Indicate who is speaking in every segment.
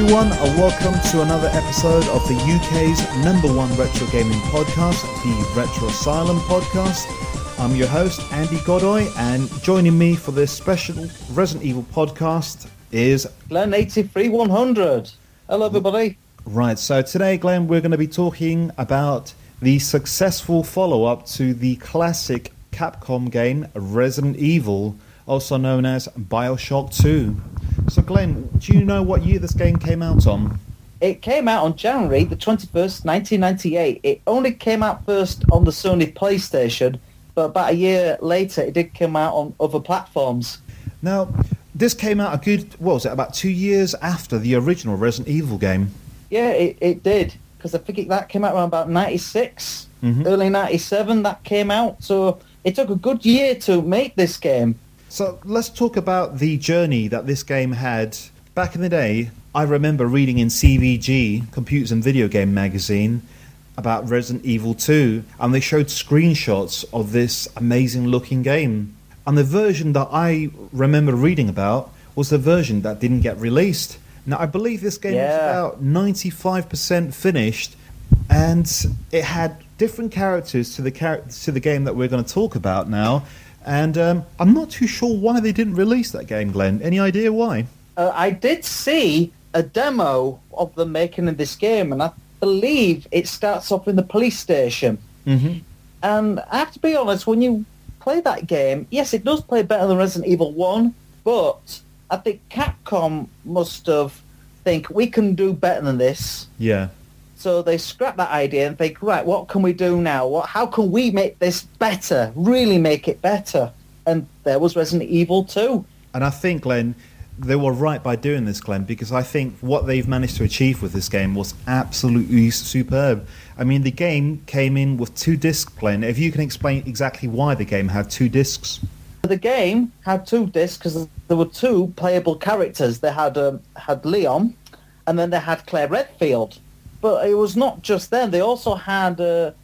Speaker 1: everyone, and welcome to another episode of the UK's #1 retro gaming podcast, the Retro Asylum podcast. I'm your host, Andy Godoy, and joining me for this special Resident Evil podcast is
Speaker 2: Glenn83100. Hello, everybody.
Speaker 1: Right, so today, Glenn, we're going to be talking about the successful follow-up to the classic Capcom game Resident Evil, also known as BioShock 2. So, Glenn, do you know what year this game came out on?
Speaker 2: It came out on January the 21st, 1998. It only came out first on the Sony PlayStation, but about a year later it did come out on other platforms.
Speaker 1: Now, this came out about 2 years after the original Resident Evil game?
Speaker 2: Yeah, it did, because I think that came out around about 96, early 97 that came out, so it took a good year to make this game.
Speaker 1: So let's talk about the journey that this game had. Back in the day, I remember reading in CVG, Computers and Video Game Magazine, about Resident Evil 2, and they showed screenshots of this amazing looking game. And the version that I remember reading about was the version that didn't get released. Now, I believe this game was about 95% finished, and it had different characters to the game that we're going to talk about now. And I'm not too sure why they didn't release that game, Glenn. Any idea why?
Speaker 2: I did see a demo of them making of this game, and I believe it starts off in the police station. Mm-hmm. And I have to be honest, when you play that game, yes, it does play better than Resident Evil 1, but I think Capcom must have think we can do better than this.
Speaker 1: Yeah.
Speaker 2: So they scrap that idea and think, right, what can we do now? How can we make this better, really make it better? And there was Resident Evil 2.
Speaker 1: And I think, Glenn, they were right by doing this, Glenn, because I think what they've managed to achieve with this game was absolutely superb. I mean, the game came in with 2 discs, Glenn. If you can explain exactly why the game had 2 discs.
Speaker 2: The game had 2 discs because there were 2 playable characters. They had Leon, and then they had Claire Redfield. But it was not just them. They also had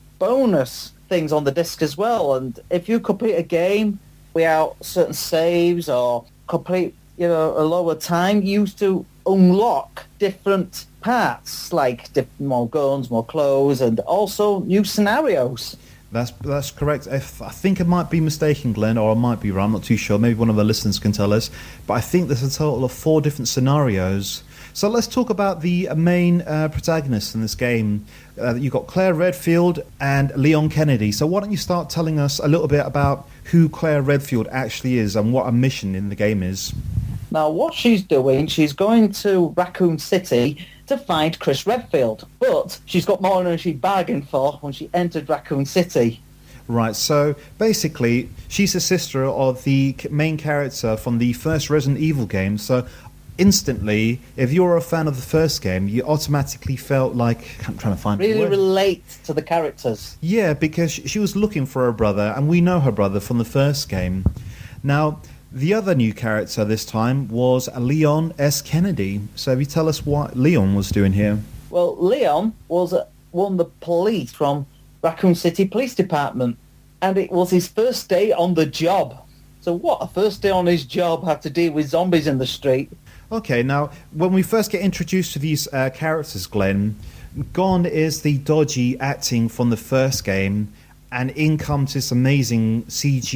Speaker 2: bonus things on the disc as well. And if you complete a game without certain saves or complete, a lower time, you used to unlock different parts, like more guns, more clothes, and also new scenarios.
Speaker 1: That's correct. I think I might be mistaken, Glenn, or I might be wrong. I'm not too sure. Maybe one of the listeners can tell us. But I think there's a total of 4 different scenarios. So let's talk about the main protagonists in this game. You've got Claire Redfield and Leon Kennedy. So why don't you start telling us a little bit about who Claire Redfield actually is and what her mission in the game is?
Speaker 2: Now, what she's doing, she's going to Raccoon City to find Chris Redfield. But she's got more than she bargained for when she entered Raccoon City.
Speaker 1: Right, so basically, she's the sister of the main character from the first Resident Evil game. So instantly, if you're a fan of the first game, you automatically felt like... I'm trying to find
Speaker 2: really relate to the characters.
Speaker 1: Yeah, because she was looking for her brother, and we know her brother from the first game. Now, the other new character this time was Leon S. Kennedy. So if you tell us what Leon was doing here.
Speaker 2: Well, Leon was one of the police from Raccoon City Police Department, and it was his first day on the job. So what a first day on his job, have to deal with zombies in the street. Okay,
Speaker 1: now, when we first get introduced to these characters, Glenn, gone is the dodgy acting from the first game, and in comes this amazing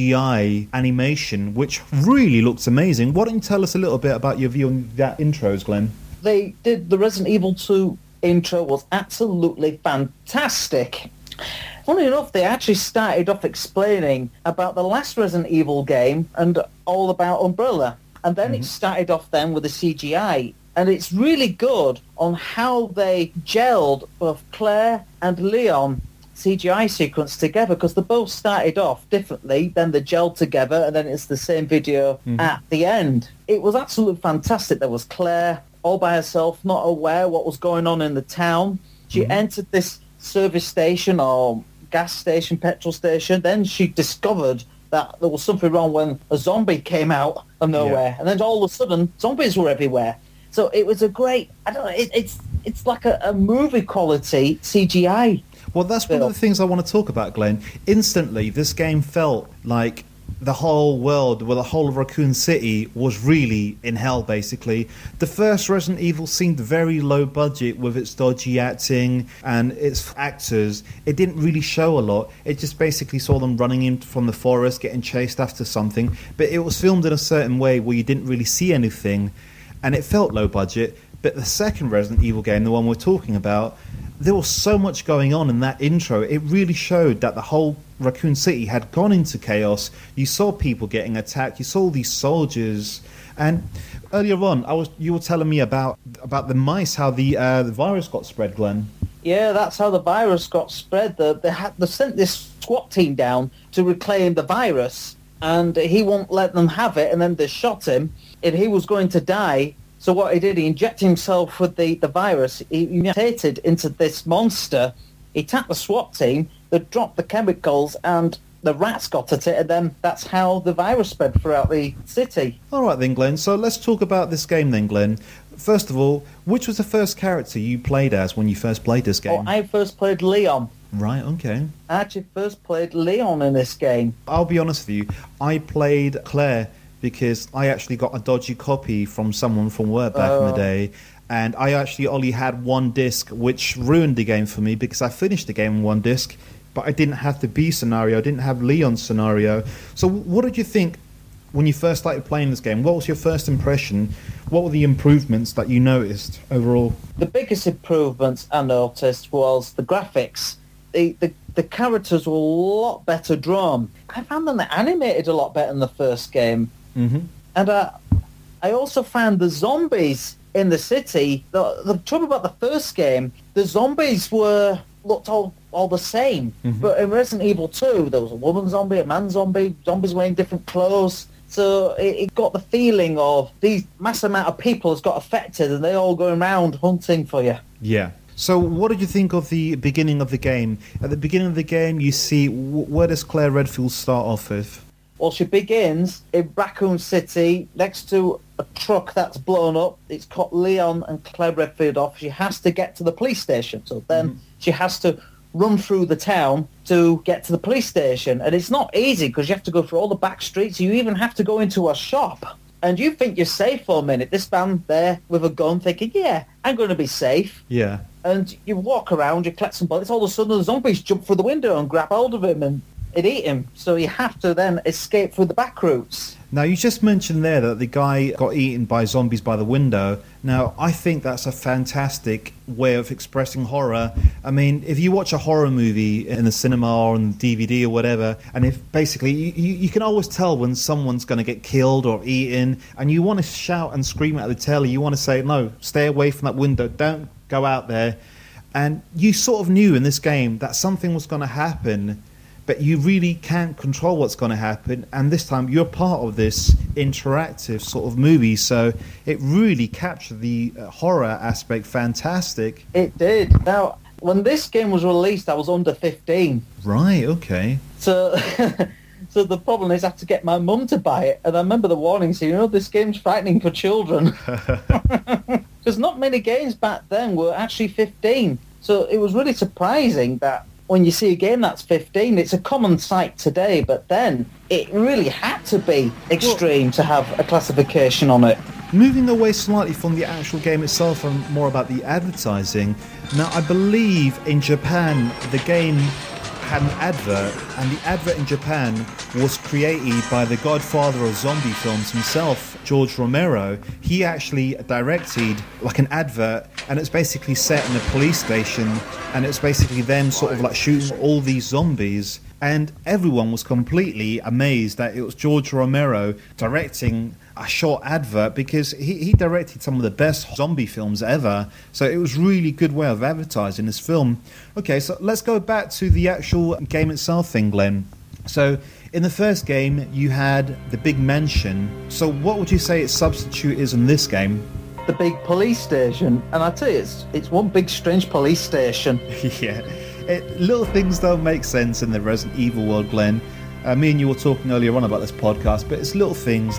Speaker 1: CGI animation, which really looks amazing. Why don't you tell us a little bit about your view on that intros, Glenn?
Speaker 2: They did the Resident Evil 2 intro was absolutely fantastic. Funny enough, they actually started off explaining about the last Resident Evil game and all about Umbrella. And then it started off then with the CGI. And it's really good on how they gelled both Claire and Leon CGI sequence together, because they both started off differently, then they gelled together, and then it's the same video at the end. It was absolutely fantastic. There was Claire all by herself, not aware what was going on in the town. She entered this service station or gas station, petrol station. Then she discovered that there was something wrong when a zombie came out of nowhere. And then all of a sudden, zombies were everywhere. So it was a great, it's like a movie quality CGI.
Speaker 1: Well, that's one of the things I want to talk about, Glenn. Instantly, this game felt like the whole world, well, the whole of Raccoon City was really in hell, basically. The first Resident Evil seemed very low budget with its dodgy acting and its actors. It didn't really show a lot. It just basically saw them running in from the forest, getting chased after something. But it was filmed in a certain way where you didn't really see anything, and it felt low budget. But the second Resident Evil game, the one we're talking about, there was so much going on in that intro. It really showed that the whole Raccoon City had gone into chaos. You saw people getting attacked. You saw all these soldiers. And earlier on, you were telling me about the mice, how the virus got spread, Glenn.
Speaker 2: Yeah, that's how the virus got spread. They sent this SWAT team down to reclaim the virus, and he won't let them have it, and then they shot him, and he was going to die. So what he did, he injected himself with the virus. He mutated into this monster. He attacked the SWAT team. They dropped the chemicals, and the rats got at it, and then that's how the virus spread throughout the city.
Speaker 1: All right then, Glenn. So let's talk about this game then, Glenn. First of all, which was the first character you played as when you first played this game?
Speaker 2: Oh, I first played Leon.
Speaker 1: Right, okay.
Speaker 2: I actually first played Leon in this game.
Speaker 1: I'll be honest with you. I played Claire because I actually got a dodgy copy from someone from work back in the day, and I actually only had one disc, which ruined the game for me because I finished the game in one disc, but I didn't have the B scenario, I didn't have Leon's scenario. So what did you think when you first started playing this game? What was your first impression? What were the improvements that you noticed overall?
Speaker 2: The biggest improvements I noticed was the graphics. The characters were a lot better drawn. I found them animated a lot better in the first game.
Speaker 1: Mm-hmm.
Speaker 2: And I also found the zombies in the city. The trouble about the first game, the zombies looked all the same.
Speaker 1: Mm-hmm.
Speaker 2: But in Resident Evil 2, there was a woman zombie, a man zombie, zombies wearing different clothes. So it got the feeling of these mass amount of people has got affected and they're all going around hunting for you.
Speaker 1: Yeah. So what did you think of the beginning of the game? At the beginning of the game, you see, where does Claire Redfield start off with?
Speaker 2: Well, she begins in Raccoon City next to a truck that's blown up. It's cut Leon and Claire Redfield off. She has to get to the police station. So then she has to run through the town to get to the police station. And it's not easy because you have to go through all the back streets. You even have to go into a shop. And you think you're safe for a minute. This man there with a gun thinking, yeah, I'm going to be safe.
Speaker 1: Yeah.
Speaker 2: And you walk around, you collect some bullets. All of a sudden the zombies jump through the window and grab hold of him and it eat him. So you have to then escape through the back routes.
Speaker 1: Now, you just mentioned there that the guy got eaten by zombies by the window. Now, I think that's a fantastic way of expressing horror. I mean, if you watch a horror movie in the cinema or on DVD or whatever, and if basically you can always tell when someone's going to get killed or eaten, and you want to shout and scream at the telly, you want to say, no, stay away from that window, don't go out there. And you sort of knew in this game that something was going to happen, but you really can't control what's going to happen, and this time you're part of this interactive sort of movie, so it really captured the horror aspect fantastic.
Speaker 2: It did. Now, when this game was released, I was under 15.
Speaker 1: Right, okay.
Speaker 2: So so the problem is I had to get my mum to buy it, and I remember the warning saying, this game's frightening for children. Because not many games back then were actually 15. So it was really surprising that when you see a game that's 15, it's a common sight today, but then it really had to be extreme to have a classification on it.
Speaker 1: Moving away slightly from the actual game itself and more about the advertising, now I believe in Japan the game had an advert, and the advert in Japan was created by the godfather of zombie films himself, George Romero. He actually directed like an advert, and it's basically set in a police station, and it's basically them sort of like shooting all these zombies, and everyone was completely amazed that it was George Romero directing a short advert, because he directed some of the best zombie films ever. So it was really good way of advertising this film. Okay, so let's go back to the actual game itself thing, Glenn. So in the first game you had the big mansion. So what would you say its substitute is in this game?
Speaker 2: The big police station. And I tell you, it's one big strange police station.
Speaker 1: Yeah. Little things don't make sense in the Resident Evil world, Glenn. Me and you were talking earlier on about this podcast, but it's little things like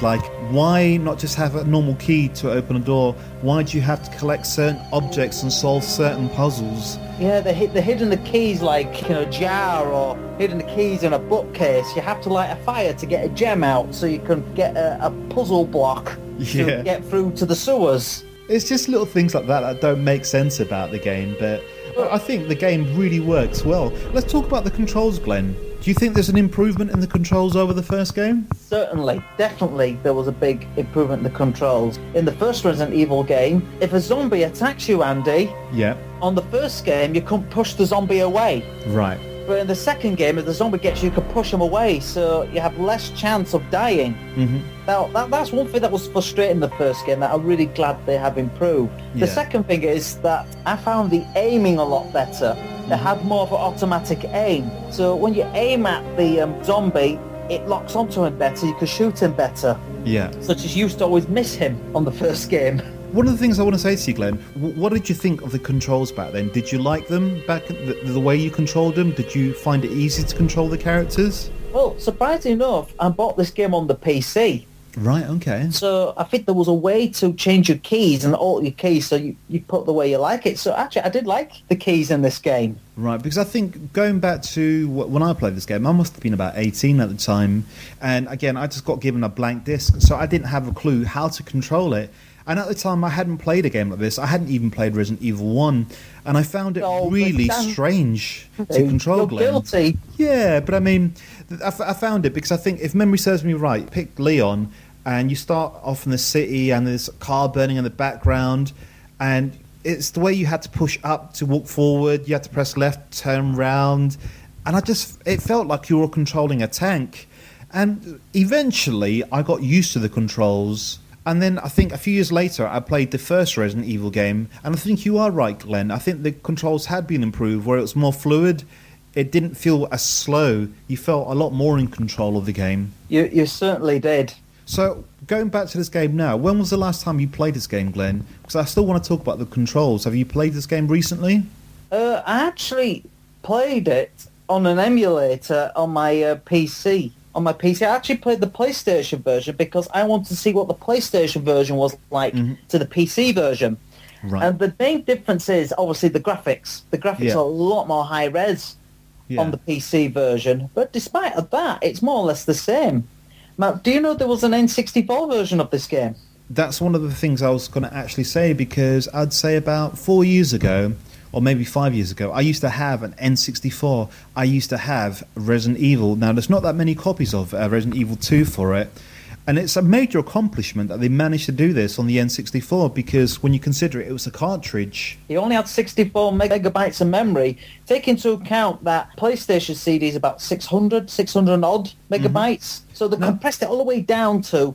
Speaker 1: Why not just have a normal key to open a door? Why do you have to collect certain objects and solve certain puzzles?
Speaker 2: Yeah, they're hidden the keys like in a jar, or hidden the keys in a bookcase. You have to light a fire to get a gem out so you can get a puzzle block to get through to the sewers.
Speaker 1: It's just little things like that don't make sense about the game, but I think the game really works well. Let's talk about the controls, Glenn. Do you think there's an improvement in the controls over the first game?
Speaker 2: Certainly, definitely there was a big improvement in the controls. In the first Resident Evil game, if a zombie attacks you, Andy, on the first game you couldn't push the zombie away.
Speaker 1: Right.
Speaker 2: But in the second game, if the zombie gets you, you can push him away, so you have less chance of dying.
Speaker 1: Mm-hmm.
Speaker 2: Now, that's one thing that was frustrating in the first game that I'm really glad they have improved. The second thing is that I found the aiming a lot better. They had more of an automatic aim. So when you aim at the zombie, it locks onto him better, you can shoot him better.
Speaker 1: Yeah.
Speaker 2: Such as you used to always miss him on the first game.
Speaker 1: One of the things I want to say to you, Glenn, what did you think of the controls back then? Did you like them back, the way you controlled them? Did you find it easy to control the characters?
Speaker 2: Well, surprisingly enough, I bought this game on the PC.
Speaker 1: Right, okay.
Speaker 2: So I think there was a way to change your keys and alter your keys so you put the way you like it. So actually, I did like the keys in this game.
Speaker 1: Right, because I think going back to when I played this game, I must have been about 18 at the time. And again, I just got given a blank disc, so I didn't have a clue how to control it. And at the time, I hadn't played a game like this. I hadn't even played Resident Evil 1. And I found it really strange to control, Glenn.
Speaker 2: You're guilty.
Speaker 1: Yeah, but I mean, I found it because I think, if memory serves me right, pick Leon, and you start off in the city, and there's a car burning in the background, and it's the way you had to push up to walk forward. You had to press left, turn round. And it felt like you were controlling a tank. And eventually, I got used to the controls. And then I think a few years later, I played the first Resident Evil game, and I think you are right, Glenn. I think the controls had been improved, where it was more fluid. It didn't feel as slow. You felt a lot more in control of the game.
Speaker 2: You certainly did.
Speaker 1: So, going back to this game now, when was the last time you played this game, Glenn? Because I still want to talk about the controls. Have you played this game recently?
Speaker 2: I actually played it on an emulator on my PC. On my PC, I actually played the PlayStation version because I wanted to see what the PlayStation version was like to the PC version. Right. And the main difference is obviously the graphics. The graphics are a lot more high res on the PC version, but despite of that, it's more or less the same. Now, do you know there was an N64 version of this game?
Speaker 1: That's one of the things I was going to actually say, because I'd say about 4 years ago, or maybe 5 years ago, I used to have an N64. I used to have Resident Evil. Now, there's not that many copies of Resident Evil 2 for it. And it's a major accomplishment that they managed to do this on the N64, because when you consider it was a cartridge.
Speaker 2: It only had 64 megabytes of memory. Take into account that PlayStation CD is about 600 odd megabytes. So they compressed it all the way down to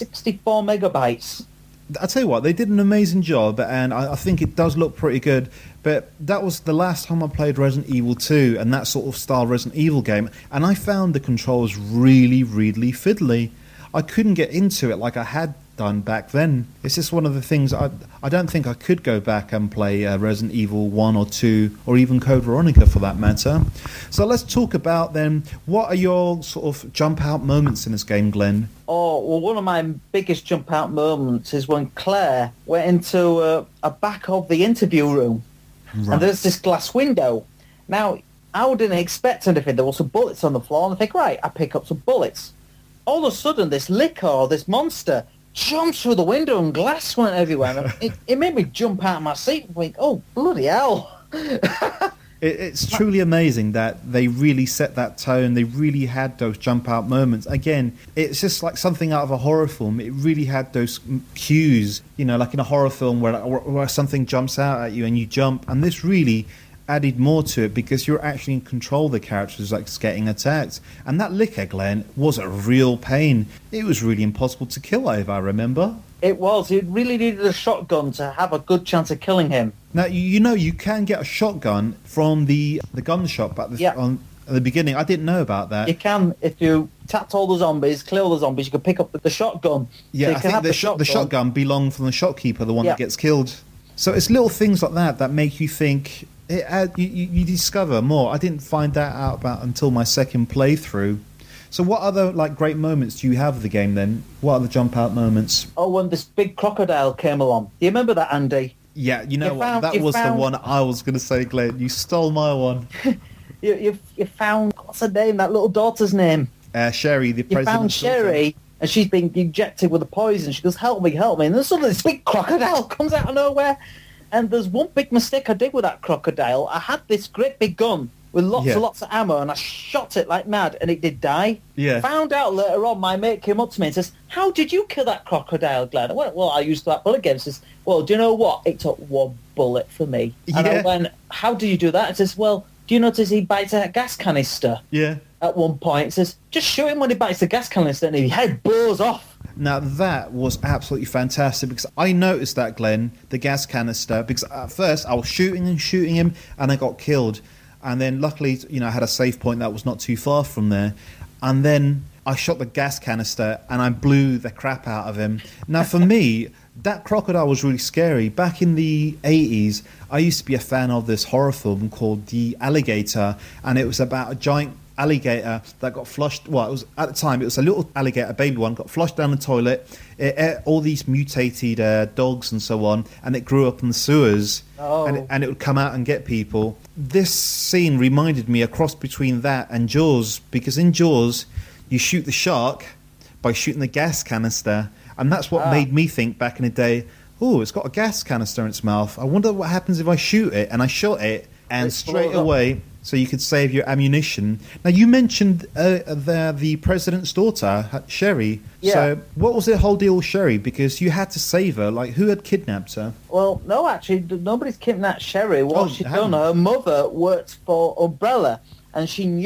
Speaker 2: 64 megabytes.
Speaker 1: I'll tell you what, they did an amazing job, and I think it does look pretty good. But that was the last time I played Resident Evil 2 and that sort of style Resident Evil game, and I found the controls really, really fiddly. I couldn't get into it like I had done back then. It's just one of the things I don't think I could go back and play Resident Evil 1 or 2, or even Code Veronica for that matter. So let's talk about then, what are your sort of jump out moments in this game, Glenn?
Speaker 2: Oh, well, one of my biggest jump out moments is when Claire went into a back of the interview room. Right. And there's this glass window. Now, I didn't expect anything. There were some bullets on the floor, and I think, right, I pick up some bullets. All of a sudden, this licker, this monster, jumps through the window and glass went everywhere. It made me jump out of my seat and think, oh, bloody hell.
Speaker 1: It's truly amazing that they really set that tone. They really had those jump out moments. Again, it's just like something out of a horror film. It really had those cues, you know, like in a horror film where something jumps out at you and you jump. And this really added more to it, because you're actually in control of the characters like getting attacked. And that licker, Glenn, was a real pain. It was really impossible to kill, if I remember. It was.
Speaker 2: It really needed a shotgun to have a good chance of killing him.
Speaker 1: Now, you know, you can get a shotgun from the gun shop at the beginning. I didn't know about that.
Speaker 2: You can. If you tapped all the zombies, kill all the zombies, you can pick up the shotgun.
Speaker 1: Yeah,
Speaker 2: so
Speaker 1: I think the shotgun belonged from the shopkeeper, the one that gets killed. So it's little things like that make you think. You discover more. I didn't find that out about until my second playthrough. So what other like great moments do you have of the game then? What are the jump out moments?
Speaker 2: Oh, when this big crocodile came along. Do you remember that, Andy?
Speaker 1: Yeah, you know what? That was the one I was going to say, Glenn. You stole my one.
Speaker 2: You found, what's her name? That little daughter's name?
Speaker 1: Sherry, the president's
Speaker 2: You found
Speaker 1: daughter.
Speaker 2: Sherry, and she's been injected with a poison. She goes, help me. And then suddenly this big crocodile comes out of nowhere. And there's one big mistake I did with that crocodile. I had this great big gun with lots and lots of ammo, and I shot it like mad, and it did die.
Speaker 1: Yeah.
Speaker 2: Found out later on, my mate came up to me and says, how did you kill that crocodile, Glenn? I went, well, I used that bullet game. He says, well, do you know what? It took one bullet for me. And I went, how do you do that? He says, well, do you notice he bites a gas canister?
Speaker 1: Yeah.
Speaker 2: At one point, he says, just shoot him when he bites the gas canister, and his head blows off.
Speaker 1: Now, that was absolutely fantastic because I noticed that, Glenn, the gas canister, because at first I was shooting him, and I got killed. And then luckily, I had a save point that was not too far from there. And then I shot the gas canister and I blew the crap out of him. Now, for me, that crocodile was really scary. Back in the 80s, I used to be a fan of this horror film called The Alligator, and it was about a giant alligator that got flushed. Well, it was at the time it was a little alligator, a baby one, got flushed down the toilet. It ate all these mutated dogs and so on, and it grew up in the sewers. And it would come out and get people. This scene reminded me a cross between that and Jaws, because in Jaws you shoot the shark by shooting the gas canister, and that's what made me think back in the day, oh, it's got a gas canister in its mouth. I wonder what happens if I shoot it. And I shot it, and straight away, so you could save your ammunition. Now, you mentioned the president's daughter, Sherry.
Speaker 2: Yeah.
Speaker 1: So what was the whole deal with Sherry? Because you had to save her. Like, who had kidnapped her?
Speaker 2: Well, no, actually, nobody's kidnapped Sherry. What she'd done, her mother worked for Umbrella, and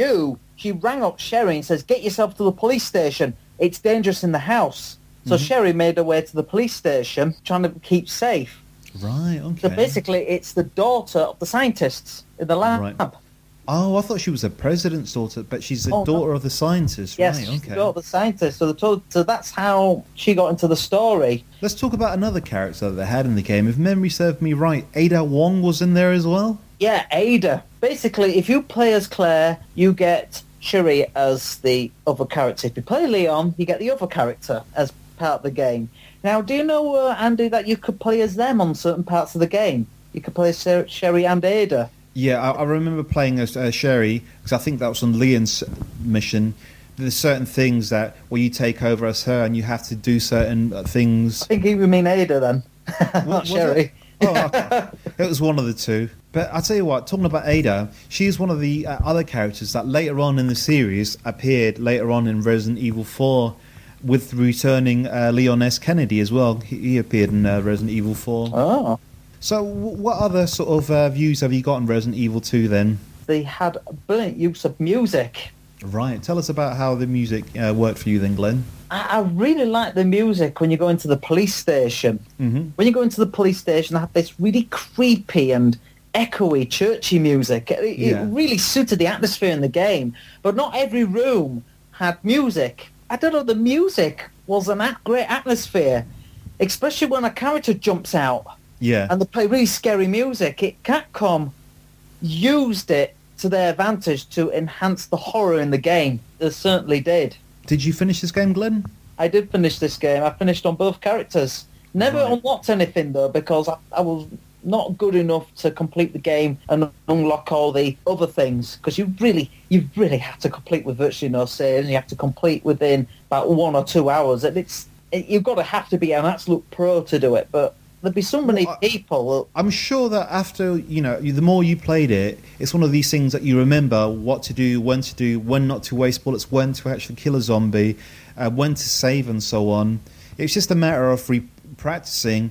Speaker 2: she rang up Sherry and says, get yourself to the police station. It's dangerous in the house. So Sherry made her way to the police station, trying to keep safe.
Speaker 1: Right, okay.
Speaker 2: So basically, it's the daughter of the scientists in the lab.
Speaker 1: Right. Oh, I thought she was the president's daughter, but she's the daughter of the scientist.
Speaker 2: Yes,
Speaker 1: right,
Speaker 2: she's
Speaker 1: okay.
Speaker 2: the daughter of the scientist. So that's how she got into the story.
Speaker 1: Let's talk about another character that they had in the game. If memory served me right, Ada Wong was in there as well?
Speaker 2: Yeah, Ada. Basically, if you play as Claire, you get Sherry as the other character. If you play Leon, you get the other character as part of the game. Now, do you know, Andy, that you could play as them on certain parts of the game? You could play as Sherry and Ada.
Speaker 1: Yeah, I remember playing as Sherry, because I think that was on Leon's mission. There's certain things where you take over as her and you have to do certain things.
Speaker 2: I think you mean Ada then, not Sherry.
Speaker 1: Oh, okay. It was one of the two. But I'll tell you what, talking about Ada, she's one of the other characters that later on in the series appeared later on in Resident Evil 4 with returning Leon S. Kennedy as well. He appeared in Resident Evil 4.
Speaker 2: Oh.
Speaker 1: So what other sort of views have you got on Resident Evil 2 then?
Speaker 2: They had a brilliant use of music.
Speaker 1: Right. Tell us about how the music worked for you then, Glenn.
Speaker 2: I really like the music when you go into the police station.
Speaker 1: Mm-hmm.
Speaker 2: When you go into the police station, they have this really creepy and echoey, churchy music. It really suited the atmosphere in the game. But not every room had music. I don't know, the music was a great atmosphere, especially when a character jumps out.
Speaker 1: Yeah.
Speaker 2: And they play really scary music. Capcom used it to their advantage to enhance the horror in the game. They certainly did.
Speaker 1: Did you finish this game, Glenn?
Speaker 2: I did finish this game. I finished on both characters. Never unlocked anything, though, because I was not good enough to complete the game and unlock all the other things, because you really have to complete with virtually no saves, and you have to complete within about 1 or 2 hours. And you've got to have to be an absolute pro to do it, but there'd be so many people.
Speaker 1: I'm sure that after, the more you played it, it's one of these things that you remember what to do, when not to waste bullets, when to actually kill a zombie, when to save and so on. It's just a matter of practicing.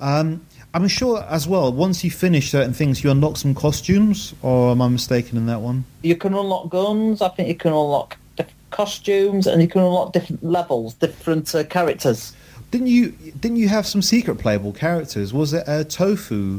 Speaker 1: I'm sure as well, once you finish certain things, you unlock some costumes, or am I mistaken in that one?
Speaker 2: You can unlock guns, I think you can unlock different costumes, and you can unlock different levels, different characters.
Speaker 1: Didn't you have some secret playable characters? Was it Tofu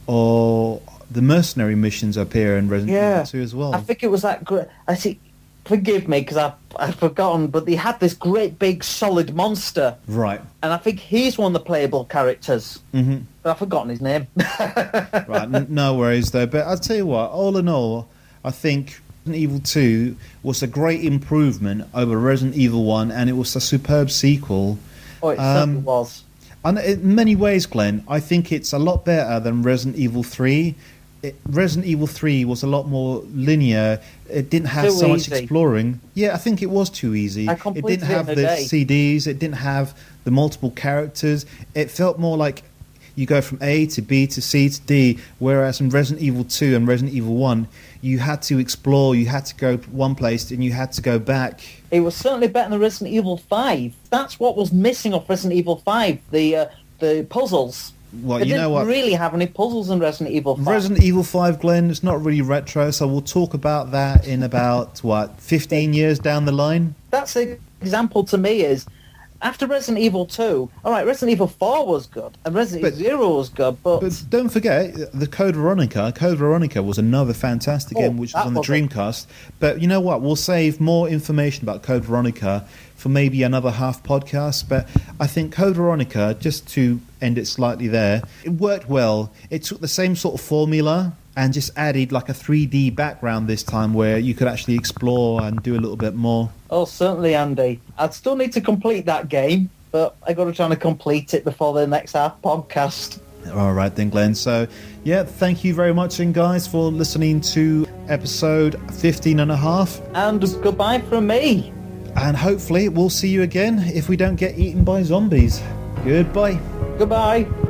Speaker 1: or the mercenary missions up here in Resident Evil 2 as well?
Speaker 2: I think it was that great. I see. Forgive me because I've forgotten, but they had this great big solid monster.
Speaker 1: Right.
Speaker 2: And I think he's one of the playable characters.
Speaker 1: Mm-hmm.
Speaker 2: But I've forgotten his name.
Speaker 1: Right. No worries though. But I'll tell you what. All in all, I think Resident Evil 2 was a great improvement over Resident Evil 1, and it was a superb sequel.
Speaker 2: Oh, it certainly was.
Speaker 1: And in many ways, Glenn, I think it's a lot better than Resident Evil 3. Resident Evil 3 was a lot more linear. It didn't have so much exploring. Yeah, I think it was too easy. It didn't have the CDs. It didn't have the multiple characters. It felt more like you go from A to B to C to D, whereas in Resident Evil 2 and Resident Evil 1, you had to explore, you had to go one place, and you had to go back.
Speaker 2: It was certainly better than Resident Evil 5. That's what was missing off Resident Evil 5, the puzzles.
Speaker 1: Well,
Speaker 2: they
Speaker 1: you know what?
Speaker 2: Didn't really have any puzzles in Resident Evil 5.
Speaker 1: Resident Evil 5, Glenn, it's not really retro, so we'll talk about that in about, 15 years down the line?
Speaker 2: That's an example to me is, after Resident Evil 2, all right, Resident Evil 4 was good, and Resident Evil 0 was good, but
Speaker 1: don't forget, the Code Veronica. Code Veronica was another fantastic game, which was on the Dreamcast. But you know what? We'll save more information about Code Veronica for maybe another half podcast. But I think Code Veronica, just to end it slightly there, it worked well. It took the same sort of formula and just added like a 3D background this time where you could actually explore and do a little bit more.
Speaker 2: Oh, certainly, Andy. I'd still need to complete that game, but I got to try to complete it before the next half podcast.
Speaker 1: All right then, Glenn. So, yeah, thank you very much, and guys, for listening to episode 15 and a half.
Speaker 2: And goodbye from me.
Speaker 1: And hopefully we'll see you again if we don't get eaten by zombies. Goodbye.
Speaker 2: Goodbye.